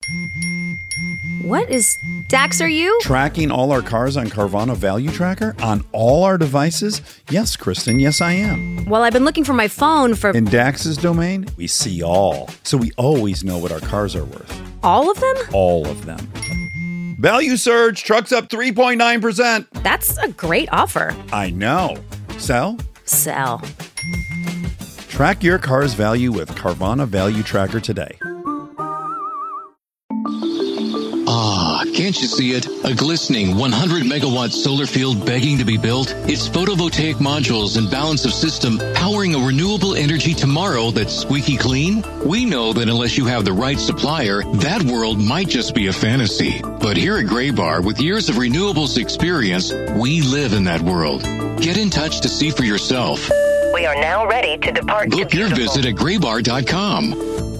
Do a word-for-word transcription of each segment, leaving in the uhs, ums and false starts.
What is... Dax, are you? Tracking all our cars on Carvana Value Tracker on all our devices? Yes, Kristen, yes, I am. Well, I've been looking for my phone for... In Dax's domain, we see all. So we always know what our cars are worth. All of them? All of them. Value surge, trucks up three point nine percent. That's a great offer. I know. Sell? Sell. Track your car's value with Carvana Value Tracker today. Ah, can't you see it? A glistening one hundred megawatt solar field begging to be built. Its photovoltaic modules and balance of system powering a renewable energy tomorrow that's squeaky clean. We know that unless you have the right supplier, that world might just be a fantasy. But here at Graybar, with years of renewables experience, we live in that world. Get in touch to see for yourself. We are now ready to depart. Book your visit at graybar dot com.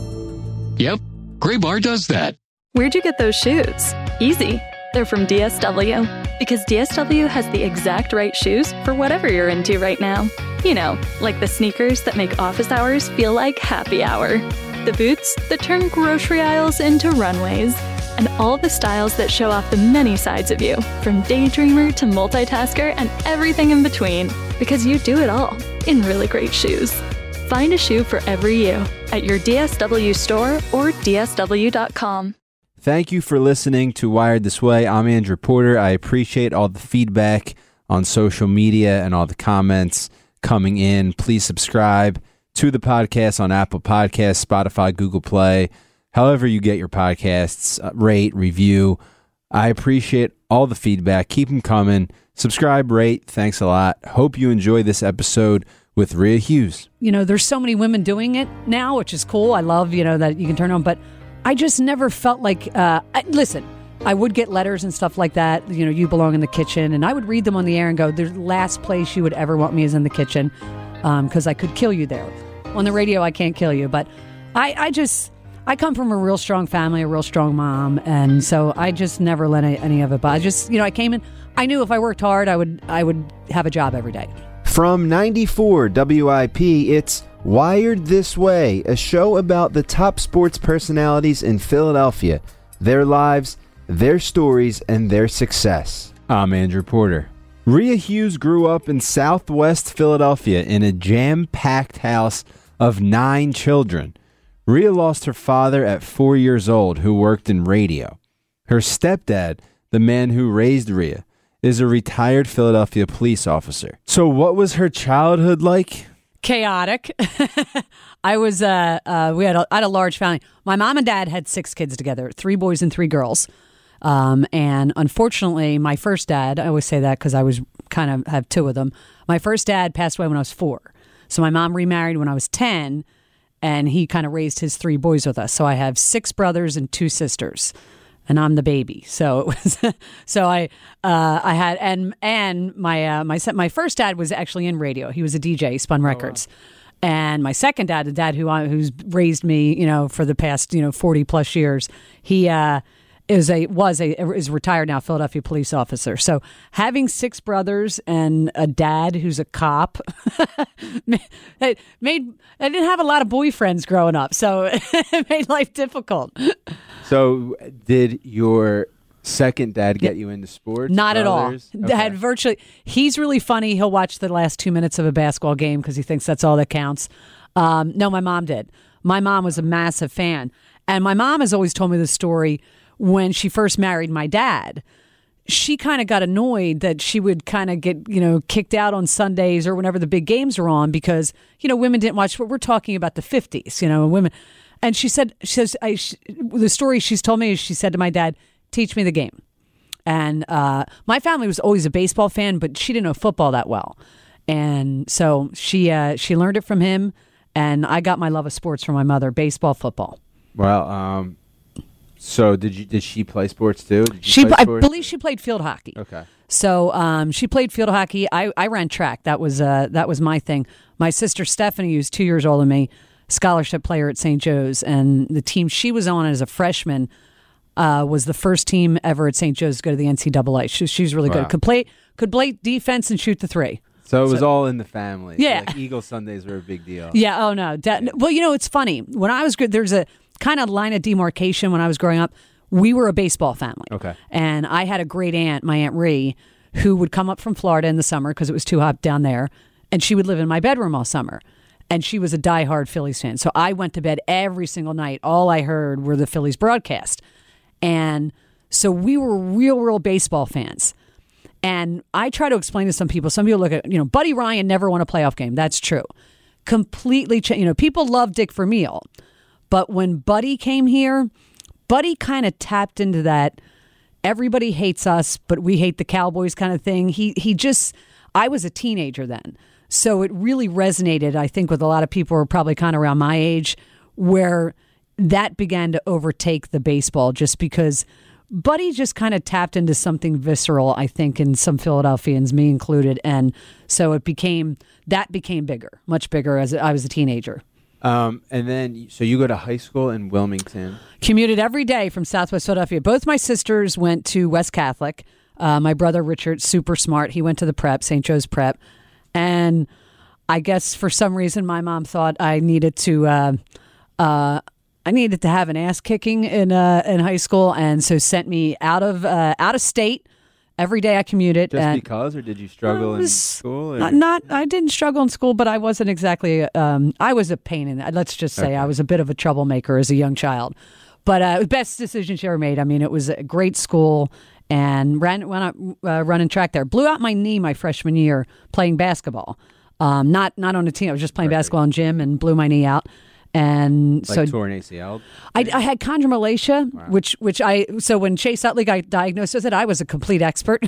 Yep, Graybar does that. Where'd you get those shoes? Easy. They're from D S W. Because D S W has the exact right shoes for whatever you're into right now. You know, like the sneakers that make office hours feel like happy hour. The boots that turn grocery aisles into runways. And all the styles that show off the many sides of you, from daydreamer to multitasker and everything in between. Because you do it all in really great shoes. Find a shoe for every you at your D S W store or D S W dot com. Thank you for listening to Wired This Way. I'm Andrew Porter. I appreciate all the feedback on social media and all the comments coming in. Please subscribe to the podcast on Apple Podcasts, Spotify, Google Play, however you get your podcasts. Uh, rate, review. I appreciate all the feedback. Keep them coming. Subscribe, rate. Thanks a lot. Hope you enjoy this episode with Rhea Hughes. You know, there's so many women doing it now, which is cool. I love, you know, that you can turn on, but I just never felt like, uh, I, listen, I would get letters and stuff like that, you know, you belong in the kitchen, and I would read them on the air and go, the last place you would ever want me is in the kitchen, because um, I could kill you there. On the radio, I can't kill you, but I, I just, I come from a real strong family, a real strong mom, and so I just never let any, any of it, but I just, you know, I came in, I knew if I worked hard, I would, I would have a job every day. From ninety-four W I P, it's Wired This Way, a show about the top sports personalities in Philadelphia, their lives, their stories, and their success. I'm Andrew Porter. Rhea Hughes grew up in Southwest Philadelphia in a jam-packed house of nine children. Rhea lost her father at four years old, who worked in radio. Her stepdad, the man who raised Rhea, is a retired Philadelphia police officer. So what was her childhood like? Chaotic. I was, uh, uh, we had a, I had a large family. My mom and dad had six kids together, three boys and three girls. Um, and unfortunately, my first dad, I always say that because I was kind of have two of them. My first dad passed away when I was four. So my mom remarried when I was ten, and he kind of raised his three boys with us. So I have six brothers and two sisters. And I'm the baby, so it was. so I, uh, I had, and and my uh, my my first dad was actually in radio. He was a D J, he spun records. Oh, wow. And my second dad, the dad who I, who's raised me, you know, for the past you know forty plus years, he uh, is a was a is retired now, Philadelphia police officer. So having six brothers and a dad who's a cop, it made I didn't have a lot of boyfriends growing up, so it made life difficult. So did your second dad get you into sports? Not brothers? at all. Okay. Had virtually. He's really funny. He'll watch the last two minutes of a basketball game because he thinks that's all that counts. Um, no, my mom did. My mom was a massive fan. And my mom has always told me the story when she first married my dad. She kind of got annoyed that she would kind of get, you know, kicked out on Sundays or whenever the big games were on because, you know, women didn't watch. We're talking about the fifties, you know, women. And she said, she says, I, she, the story she's told me is she said to my dad, teach me the game. And uh, my family was always a baseball fan, but she didn't know football that well. And so she uh, she learned it from him. And I got my love of sports from my mother, baseball, football. Well, um, so did you? Did she play sports too? Did you she, play I sports? believe she played field hockey. Okay. So um, she played field hockey. I, I ran track. That was uh, that was my thing. My sister Stephanie, who's two years older than me, scholarship player at Saint Joe's, and the team she was on as a freshman uh, was the first team ever at Saint Joe's to go to the N C double A. She, she's really Wow. good. Could play could play defense and shoot the three. So it was So- all in the family. Yeah. So like Eagle Sundays were a big deal. Yeah. Oh no. Da- well, you know, it's funny. When I was good, there's a kind of line of demarcation when I was growing up. We were a baseball family. Okay. And I had a great aunt, my Aunt Ree, who would come up from Florida in the summer because it was too hot down there. And she would live in my bedroom all summer. And she was a diehard Phillies fan. So I went to bed every single night. All I heard were the Phillies broadcast. And so we were real, real baseball fans. And I try to explain to some people, some people look at, you know, Buddy Ryan never won a playoff game. That's true. Completely, cha- you know, people love Dick Vermeil. But when Buddy came here, Buddy kind of tapped into that everybody hates us, but we hate the Cowboys kind of thing. He he just, I was a teenager then. So it really resonated, I think, with a lot of people who are probably kind of around my age, where that began to overtake the baseball just because Buddy just kind of tapped into something visceral, I think, in some Philadelphians, me included. And so it became, that became bigger, much bigger as I was a teenager. Um, and then, so you go to high school in Wilmington. Commuted every day from Southwest Philadelphia. Both my sisters went to West Catholic. Uh, my brother, Richard, super smart. He went to the prep, Saint Joe's Prep. And I guess for some reason, my mom thought I needed to, uh, uh, I needed to have an ass kicking in uh, in high school, and so sent me out of uh, out of state. Every day I commuted. Just and because, or did you struggle in school? Or? Not, not, I didn't struggle in school, but I wasn't exactly. Um, I was a pain in it. Let's just say okay. I was a bit of a troublemaker as a young child. But uh, the best decision she ever made. I mean, it was a great school. And ran went out uh, running track there. Blew out my knee my freshman year playing basketball. Um, not not on a team. I was just playing right. basketball in gym and blew my knee out. And like so torn A C L. I, I had chondromalacia, wow. which which I so when Chase Utley got diagnosed with it, I was a complete expert.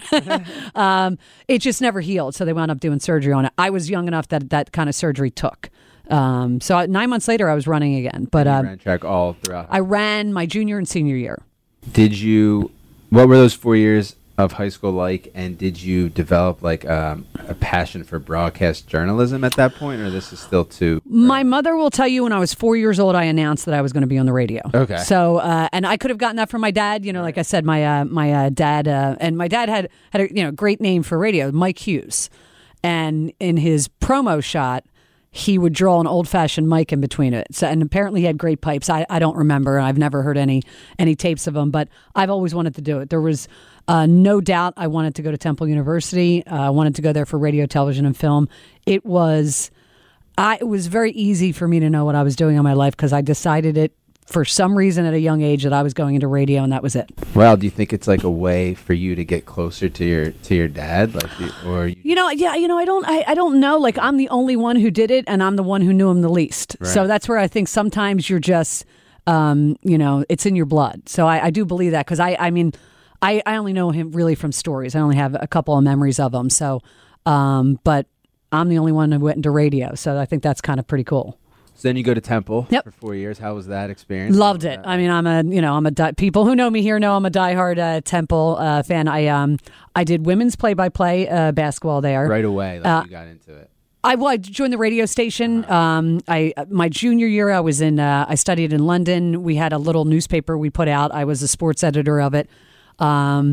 um, it just never healed, so they wound up doing surgery on it. I was young enough that that kind of surgery took. Um, so nine months later, I was running again. But you um, ran track all throughout. I ran my junior and senior year. Did you? What were those four years of high school like? And did you develop like um, a passion for broadcast journalism at that point, or this is still too? My mother will tell you when I was four years old, I announced that I was going to be on the radio. Okay. So, uh, and I could have gotten that from my dad. You know, like I said, my uh, my uh, dad uh, and my dad had had a you know great name for radio, Mike Hughes, and in his promo shot, he would draw an old-fashioned mic in between it. So, and apparently he had great pipes. I, I don't remember. I've never heard any any tapes of them, but I've always wanted to do it. There was uh, no doubt I wanted to go to Temple University. Uh, I wanted to go there for radio, television, and film. It was, I, it was very easy for me to know what I was doing in my life because I decided it for some reason at a young age that I was going into radio, and that was it. Well, do you think it's like a way for you to get closer to your to your dad, like, the, or you, you know, yeah, you know, I don't, I, I don't know. Like, I'm the only one who did it, and I'm the one who knew him the least. Right. So that's where I think sometimes you're just, um, you know, it's in your blood. So I, I do believe that because I, I mean, I, I only know him really from stories. I only have a couple of memories of him. So, um, but I'm the only one who went into radio. So I think that's kind of pretty cool. So then you go to Temple yep. for four years. How was that experience? Loved it. I mean, I'm a you know I'm a di- people who know me here know I'm a diehard uh, Temple uh, fan. I um I did women's play by play uh, basketball there right away. Like uh, you got into it. I, well, I joined the radio station. Uh-huh. Um, I my junior year I was in. Uh, I studied in London. We had a little newspaper we put out. I was a sports editor of it. Um,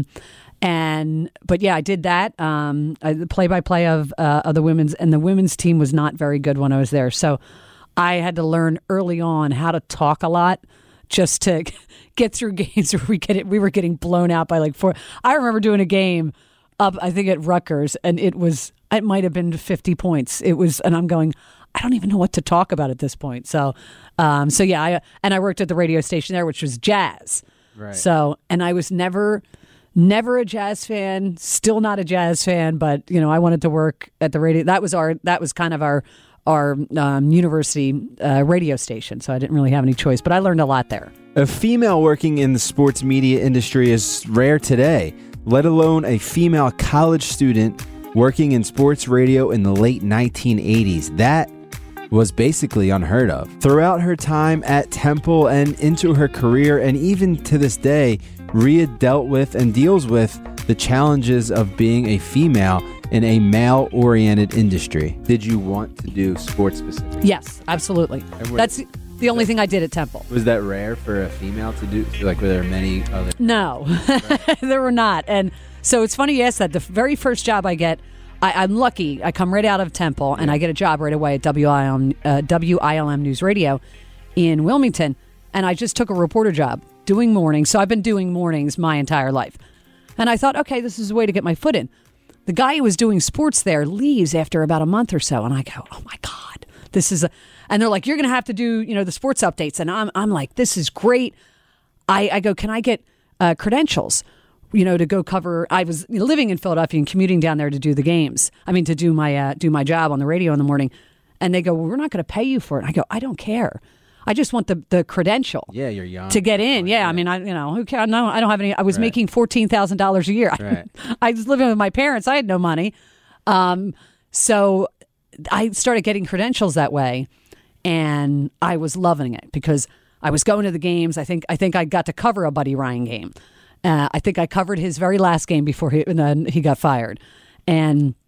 And but yeah, I did that. Um, I, the play-by-play of uh, of the women's and the women's team was not very good when I was there. So I had to learn early on how to talk a lot just to get through games where we get it. We were getting blown out by like four. I remember doing a game up, I think at Rutgers, and it was it might have been fifty points. It was, and I'm going, I don't even know what to talk about at this point. So, um, so yeah, I and I worked at the radio station there, which was jazz. Right. So, and I was never. Never a jazz fan, still not a jazz fan, but you know, I wanted to work at the radio. That was our, that was kind of our, our um, university uh, radio station. So I didn't really have any choice, but I learned a lot there. A female working in the sports media industry is rare today, let alone a female college student working in sports radio in the late nineteen eighties. That was basically unheard of. Throughout her time at Temple and into her career, and even to this day, Rhea dealt with and deals with the challenges of being a female in a male-oriented industry. Did you want to do sports specific? Yes, absolutely. That's the only thing I did at Temple. Was that rare for a female to do? Like, were there many other? No, there were not. And so it's funny you asked that. The very first job I get, I, I'm lucky. I come right out of Temple, and I get a job right away at W I L M, uh, W I L M News Radio in Wilmington. and I just took a reporter job doing mornings. So I've been doing mornings my entire life. And I thought, okay, this is a way to get my foot in. The guy who was doing sports there leaves after about a month or so. And I go, oh my God, this is a, and they're like, you're going to have to do, you know, the sports updates. And I'm, I'm like, this is great. I, I go, can I get uh, credentials, you know, to go cover, I was living in Philadelphia and commuting down there to do the games. I mean, to do my, uh, do my job on the radio in the morning. And they go, well, we're not going to pay you for it. And I go, I don't care. I just want the, the credential. Yeah, you're young. To get in. Yeah, yeah. I mean, I you know, who cares? No, I don't have any. I was Right. making fourteen thousand dollars a year. Right. I was living with my parents. I had no money. Um, so I started getting credentials that way, and I was loving it because I was going to the games. I think I think I got to cover a Buddy Ryan game. Uh, I think I covered his very last game before he, and then he got fired. And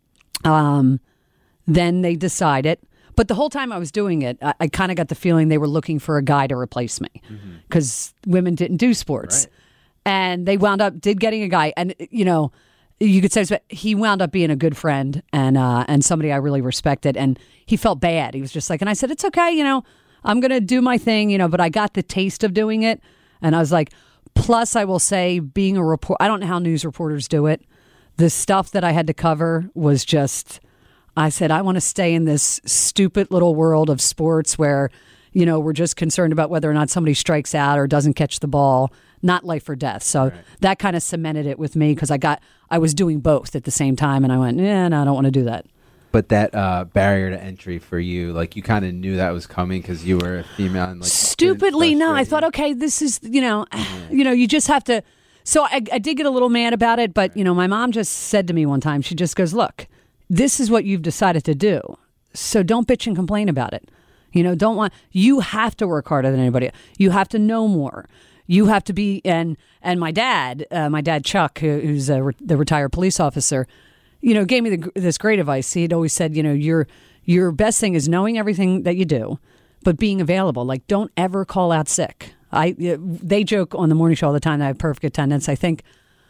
um, then they decided. But the whole time I was doing it, I, I kind of got the feeling they were looking for a guy to replace me because mm-hmm. women didn't do sports. Right. And they wound up did getting a guy. And, you know, you could say he wound up being a good friend and uh, and somebody I really respected. And he felt bad. He was just like, and I said, it's okay, you know, I'm going to do my thing, you know, but I got the taste of doing it. And I was like, plus I will say being a report, I don't know how news reporters do it. The stuff that I had to cover was just... I said, I want to stay in this stupid little world of sports where, you know, we're just concerned about whether or not somebody strikes out or doesn't catch the ball, not life or death. So right. that kind of cemented it with me because I got, I was doing both at the same time. And I went, yeah, no, I don't want to do that. But that uh, barrier to entry for you, like you kind of knew that was coming because you were a female. And like Stupidly, no. I thought, okay, this is, you know, yeah. you know, you just have to. So I, I did get a little mad about it. But, you know, my mom just said to me one time, she just goes, look, this is what you've decided to do. So don't bitch and complain about it. You know, don't want, you have to work harder than anybody. You have to know more. You have to be, and and my dad, uh, my dad Chuck, who, who's a re- the retired police officer, you know, gave me the, this great advice. He'd always said, you know, your your best thing is knowing everything that you do, but being available. Like, don't ever call out sick. I They joke on the morning show all the time that I have perfect attendance. I think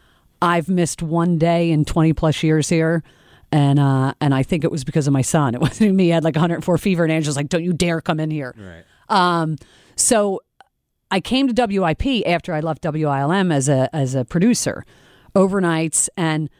I've missed one day in twenty plus years here. And uh, and I think it was because of my son. It wasn't me. I had like one oh four fever, and Angela's like, don't you dare come in here. Right. Um, so I came to W I P after I left W I L M as a as a producer, overnights, and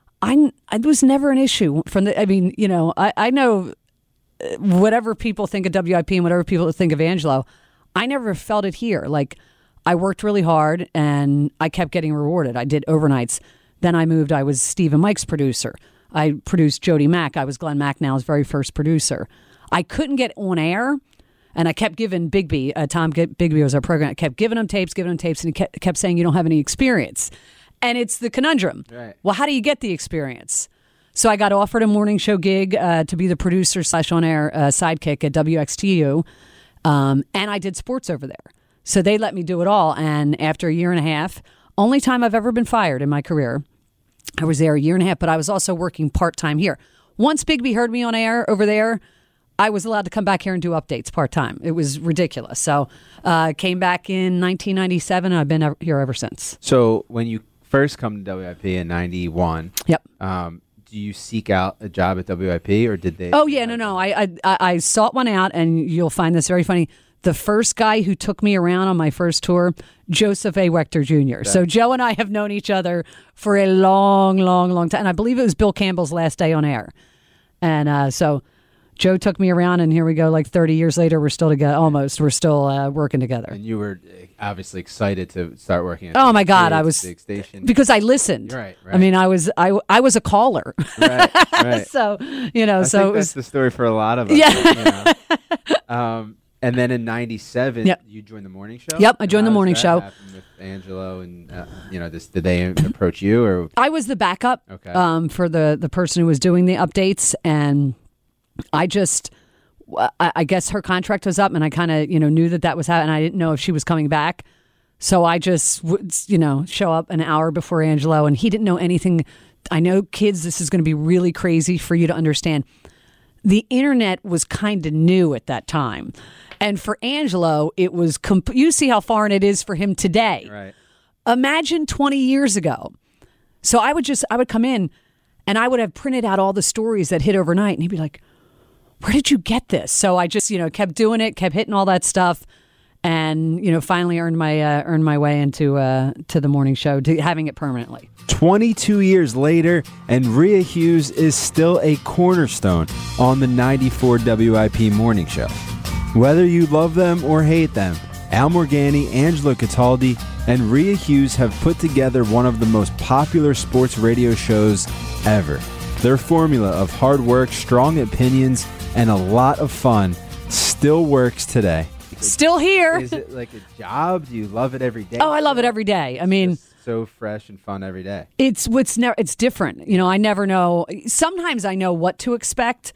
I, I was never an issue. From the, I mean, you know, I, I know whatever people think of W I P and whatever people think of Angelo, I never felt it here. Like, I worked really hard, and I kept getting rewarded. I did overnights. Then I moved. I was Steve and Mike's producer. I produced Jody Mack. I was Glenn McNow's very first producer. I couldn't get on air, and I kept giving Bigby, uh, Tom Bigby was our program, I kept giving him tapes, giving him tapes, and he kept, kept saying, you don't have any experience. And it's the conundrum. Right. Well, how do you get the experience? So I got offered a morning show gig uh, to be the producer slash on-air uh, sidekick at W X T U, um, and I did sports over there. So they let me do it all, and after a year and a half, only time I've ever been fired in my career, I was there a year and a half, but I was also working part-time here. Once Bigby heard me on air over there, I was allowed to come back here and do updates part-time. It was ridiculous. So I uh, came back in nineteen ninety-seven, and I've been here ever since. So when you first come to W I P in ninety-one, yep. Um, do you seek out a job at W I P, or did they? Oh, yeah, no, no. I, I, I sought one out, and you'll find this very funny. The first guy who took me around on my first tour, Joseph A. Wechter Junior Okay. So Joe and I have known each other for a long, long, long time. And I believe it was Bill Campbell's last day on air. And uh, so Joe took me around, and here we go. Like thirty years later, we're still together. Almost, we're still uh, working together. And you were obviously excited to start working at. Oh my God, I was big station because I listened. Right, right. I mean, I was I I was a caller. Right, right. So you know, I so think it was that's the story for a lot of us. Yeah. You know? um, and then in ninety-seven, yep. you joined the morning show. Yep, I joined How the morning does that show. happen with Angelo, and uh, you know, this, did they approach you or? I was the backup okay. um, for the the person who was doing the updates, and I just. I, I guess her contract was up, and I kind of, you know, knew that that was happening. I didn't know if she was coming back. So I just would, you know, show up an hour before Angelo, and he didn't know anything. I know, kids, this is going to be really crazy for you to understand. The internet was kind of new at that time. And for Angelo, it was, comp- you see how foreign it is for him today. Right. Imagine twenty years ago. So I would just, I would come in, and I would have printed out all the stories that hit overnight, and he'd be like, where did you get this? So I just, you know, kept doing it, kept hitting all that stuff. and you know, finally earned my uh, earned my way into uh, to the morning show, to having it permanently. twenty-two years later, and Rhea Hughes is still a cornerstone on the ninety-four W I P Morning Show. Whether you love them or hate them, Al Morgani, Angelo Cataldi, and Rhea Hughes have put together one of the most popular sports radio shows ever. Their formula of hard work, strong opinions, and a lot of fun still works today. Still here. Is it like a job? Do you love it every day? Oh, I love it every day. I mean, Just so fresh and fun every day. It's what's never. It's different. You know, I never know. Sometimes I know what to expect.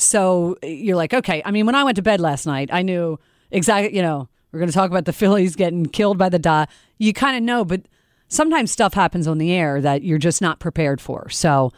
So you're like, okay. I mean, when I went to bed last night, I knew exactly. You know, we're going to talk about the Phillies getting killed by the Dodgers. You kind of know, but sometimes stuff happens on the air that you're just not prepared for. So,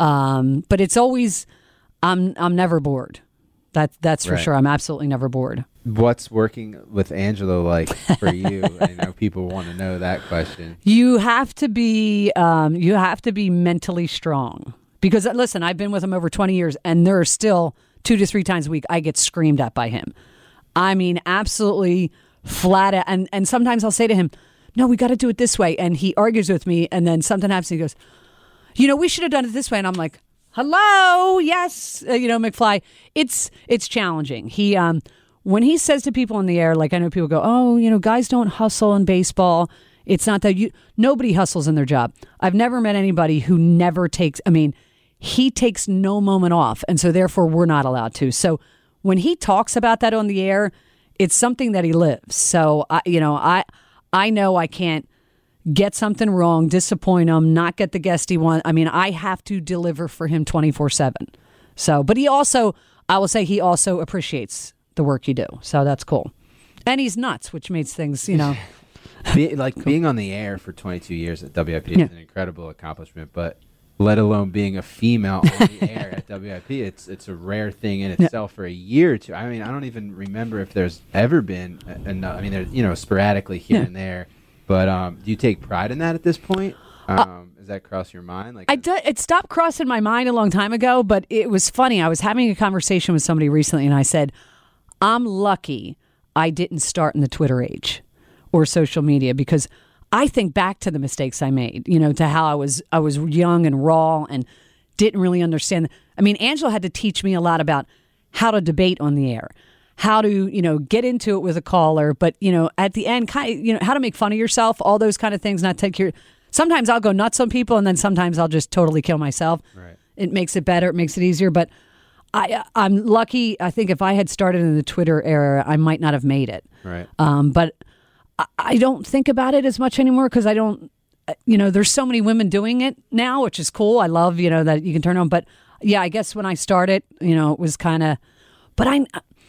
um, but it's always. I'm. I'm never bored. That that's for Right. sure. I'm absolutely never bored. What's working with Angelo like for you? I know people want to know that question. You have to be um, you have to be mentally strong because listen, I've been with him over twenty years, and there are still two to three times a week I get screamed at by him. I mean, absolutely flat out, and and sometimes I'll say to him, "No, we got to do it this way," and he argues with me, and then something happens, and he goes, "You know, we should have done it this way," and I'm like, "Hello, yes, uh, you know, McFly." It's it's challenging. He um. When he says to people in the air, like I know people go, oh, you know, guys don't hustle in baseball. It's not that you, nobody hustles in their job. I've never met anybody who never takes, I mean, he takes no moment off. And so therefore we're not allowed to. So when he talks about that on the air, it's something that he lives. So, I, you know, I, I know I can't get something wrong, disappoint him, not get the guest he wants. I mean, I have to deliver for him twenty-four seven. So, but he also, I will say he also appreciates the work you do. So that's cool. And he's nuts, which makes things, you know. Be, like cool. Being on the air for twenty-two years at W I P Yeah. is an incredible accomplishment, but let alone being a female on the air at W I P, it's it's a rare thing in itself yeah. for a year or two. I mean, I don't even remember if there's ever been enough. I mean, there's, you know, sporadically here yeah. and there. But um, do you take pride in that at this point? Um, uh, does that cross your mind? Like, I do, it stopped crossing my mind a long time ago, but it was funny. I was having a conversation with somebody recently, and I said, I'm lucky I didn't start in the Twitter age or social media because I think back to the mistakes I made, you know, to how I was I was young and raw and didn't really understand. I mean, Angela had to teach me a lot about how to debate on the air, how to, you know, get into it with a caller, but, you know, at the end, kind of, you know, how to make fun of yourself, all those kind of things, not take your... Sometimes I'll go nuts on people, and then sometimes I'll just totally kill myself. Right. It makes it better. It makes it easier, but... I, I'm lucky. I think if I had started in the Twitter era, I might not have made it. Right. Um, but I, I don't think about it as much anymore because I don't, you know, there's so many women doing it now, which is cool. I love, you know, that you can turn on. But yeah, I guess when I started, you know, it was kind of, but I,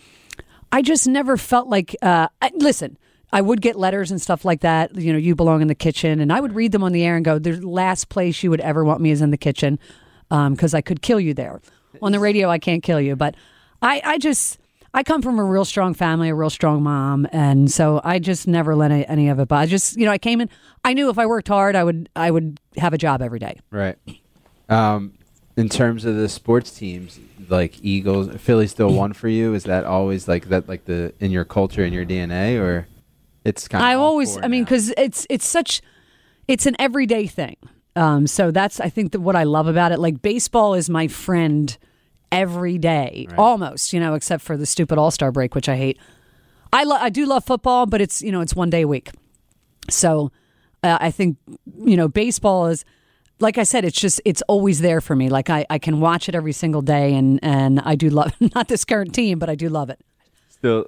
I just never felt like, uh, I, listen, I would get letters and stuff like that. You know, you belong in the kitchen. And I would read them on the air and go, the last place you would ever want me is in the kitchen because um, I could kill you there. On the radio, I can't kill you, but I, I just, I come from a real strong family, a real strong mom, and so I just never let any, any of it. But I just, you know, I came in, I knew if I worked hard, I would, I would have a job every day. Right. Um, in terms of the sports teams, like Eagles, Philly still won for you. Is that always like that, like the in your culture, in your D N A, or it's kind of? I always, I mean, because it's it's such, it's an everyday thing. Um, so that's, I think, that what I love about it. Like baseball is my friend every day, right. Almost, you know, except for the stupid All-Star break, which I hate. I lo- I do love football, but it's, you know, it's one day a week. So uh, I think, you know, baseball is, like I said, it's just, it's always there for me. Like I, I can watch it every single day, and, and I do love, not this current team, but I do love it. Still.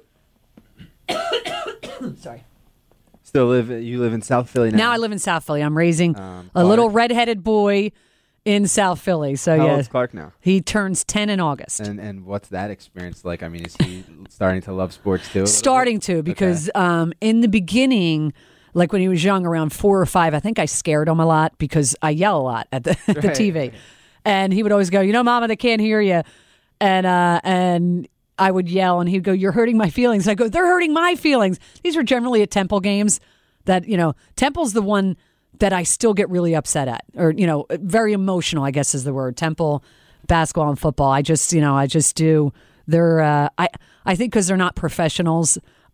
Sorry. Still live, you live in South Philly now? Now I live in South Philly. I'm raising um, a little redheaded boy in South Philly. So How yeah, old's Clark now? He turns ten in August. And and what's that experience like? I mean, is he starting to love sports too? Starting to, because okay. um, in the beginning, like when he was young, around four or five, I think I scared him a lot because I yell a lot at the, right. the T V. And he would always go, you know, Mama, they can't hear you. And uh, and I would yell, and he'd go, you're hurting my feelings. And I go, they're hurting my feelings. These were generally at Temple games that, you know, Temple's the one that I still get really upset at, or, you know, very emotional, I guess is the word. Temple, basketball and football. I just, you know, I just do. They're, uh, I, I think because they're not professionals,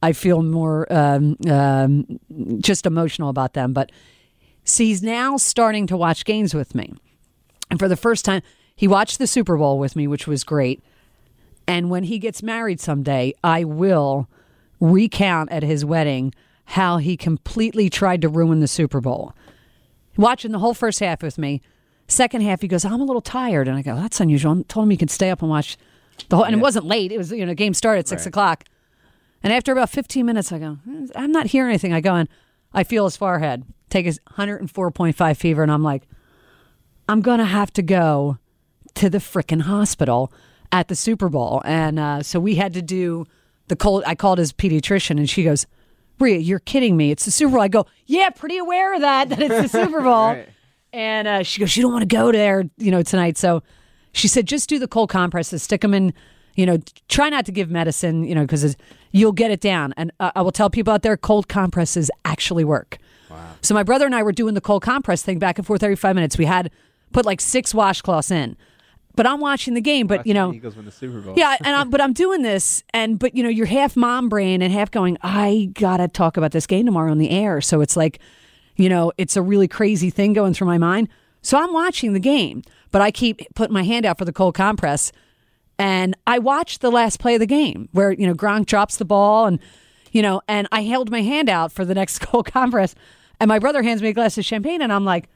I feel more um, um, just emotional about them. But see, he's now starting to watch games with me. And for the first time, he watched the Super Bowl with me, which was great. And when he gets married someday, I will recount at his wedding how he completely tried to ruin the Super Bowl. Watching the whole first half with me. Second half, he goes, I'm a little tired. And I go, that's unusual. I told him he could stay up and watch the whole. And yeah. It wasn't late. It was, you know, game started at six right. o'clock. And after about fifteen minutes, I go, I'm not hearing anything. I go, and I feel his forehead. Take his one oh four point five fever. And I'm like, I'm going to have to go to the frickin' hospital at the Super Bowl. And uh, so we had to do the cold. I called his pediatrician, and she goes, Bria, you're kidding me. It's the Super Bowl. I go, yeah, pretty aware of that, that it's the Super Bowl. Right. And uh, she goes, you don't want to go there, you know, tonight. So she said, just do the cold compresses, stick them in, you know, try not to give medicine, you know, because you'll get it down. And uh, I will tell people out there, cold compresses actually work. Wow. So my brother and I were doing the cold compress thing back and forth every five minutes. We had put like six washcloths in. But I'm watching the game, but, you know. The Eagles win the Super Bowl. Yeah, and I'm, but I'm doing this, and but, you know, you're half mom brain and half going, I got to talk about this game tomorrow on the air. So it's like, you know, it's a really crazy thing going through my mind. So I'm watching the game, but I keep putting my hand out for the cold compress. And I watched the last play of the game where, you know, Gronk drops the ball and, you know, and I held my hand out for the next cold compress. And my brother hands me a glass of champagne, and I'm like,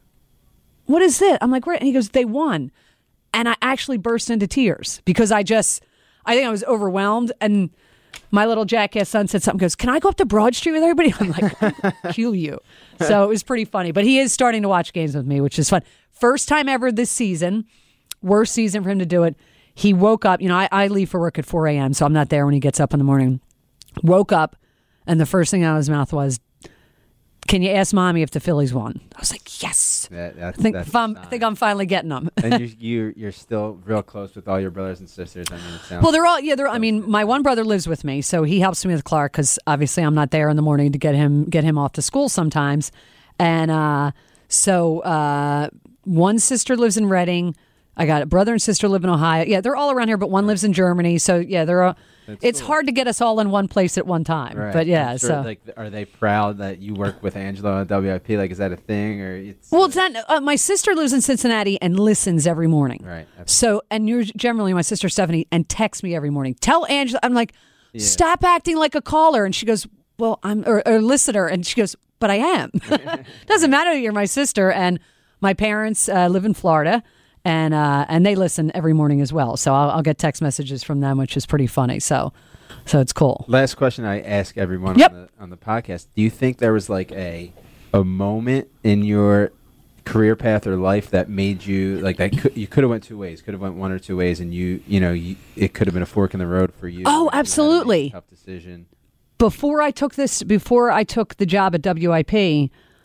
what is this? I'm like, where? And he goes, they won. And I actually burst into tears because I just, I think I was overwhelmed. And my little jackass son said something, goes, can I go up to Broad Street with everybody? I'm like, kill you. So it was pretty funny. But he is starting to watch games with me, which is fun. First time ever this season, worst season for him to do it. He woke up, you know, I, I leave for work at four a.m., so I'm not there when he gets up in the morning. Woke up, and the first thing out of his mouth was, can you ask Mommy if the Phillies won? I was like, yes. That, that's, I, think that's I'm, I think I'm finally getting them. And you, you, you're still real close with all your brothers and sisters. I mean, it sounds well, they're all, yeah, they're, I mean, my one brother lives with me, so he helps me with Clark because obviously I'm not there in the morning to get him get him off to school sometimes. And uh, so uh, one sister lives in Reading. I got a brother and sister live in Ohio. Yeah, they're all around here, but one lives in Germany. So, yeah, they're all, it's cool. Hard to get us all in one place at one time. Right. But, yeah. I'm sure, so, like, are they proud that you work with Angelo at W I P? Like, is that a thing? Or it's, well, it's not. Uh, my sister lives in Cincinnati and listens every morning. Right. So, and you're generally my sister Stephanie and texts me every morning. Tell Angela, I'm like, yeah. Stop acting like a caller. And she goes, well, I'm, or, or listener. And she goes, but I am. Doesn't matter that you're my sister. And my parents uh, live in Florida. And uh, and they listen every morning as well. So I'll, I'll get text messages from them, which is pretty funny. So so it's cool. Last question I ask everyone yep. on, the, on the podcast. Do you think there was like a a moment in your career path or life that made you, like that could, you could have went two ways, could have went one or two ways, and you, you know, you, it could have been a fork in the road for you? Oh, absolutely. Tough decision. Before I took this, before I took the job at W I P,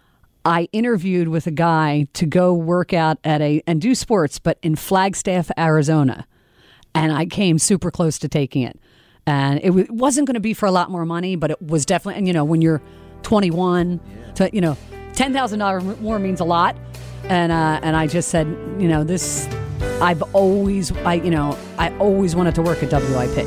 I interviewed with a guy to go work out at a, and do sports, but in Flagstaff, Arizona. And I came super close to taking it. And it, w- it wasn't going to be for a lot more money, but it was definitely, and you know, when you're twenty-one, yeah. to, you know, ten thousand dollars more means a lot. And, uh, and I just said, you know, this, I've always, I, you know, I always wanted to work at W I P.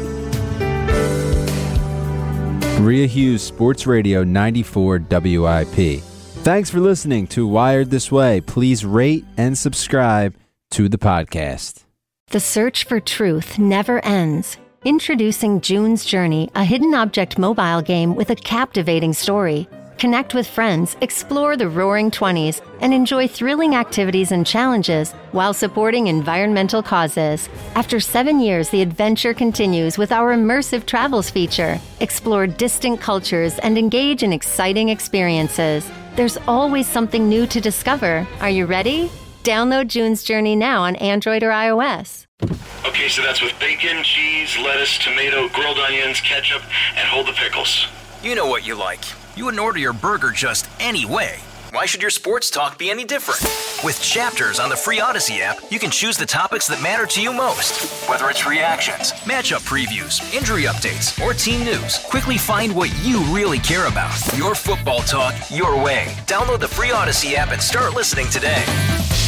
Bria Hughes, Sports Radio ninety-four W I P. Thanks for listening to Wired This Way. Please rate and subscribe to the podcast. The search for truth never ends. Introducing June's Journey, a hidden object mobile game with a captivating story. Connect with friends, explore the roaring twenties, and enjoy thrilling activities and challenges while supporting environmental causes. After seven years, the adventure continues with our immersive travels feature. Explore distant cultures and engage in exciting experiences. There's always something new to discover. Are you ready? Download June's Journey now on Android or iOS. Okay, so that's with bacon, cheese, lettuce, tomato, grilled onions, ketchup, and hold the pickles. You know what you like. You wouldn't order your burger just any way. Why should your sports talk be any different? With Chapters on the free Odyssey app, you can choose the topics that matter to you most. Whether it's reactions, matchup previews, injury updates, or team news, quickly find what you really care about. Your football talk, your way. Download the free Odyssey app and start listening today.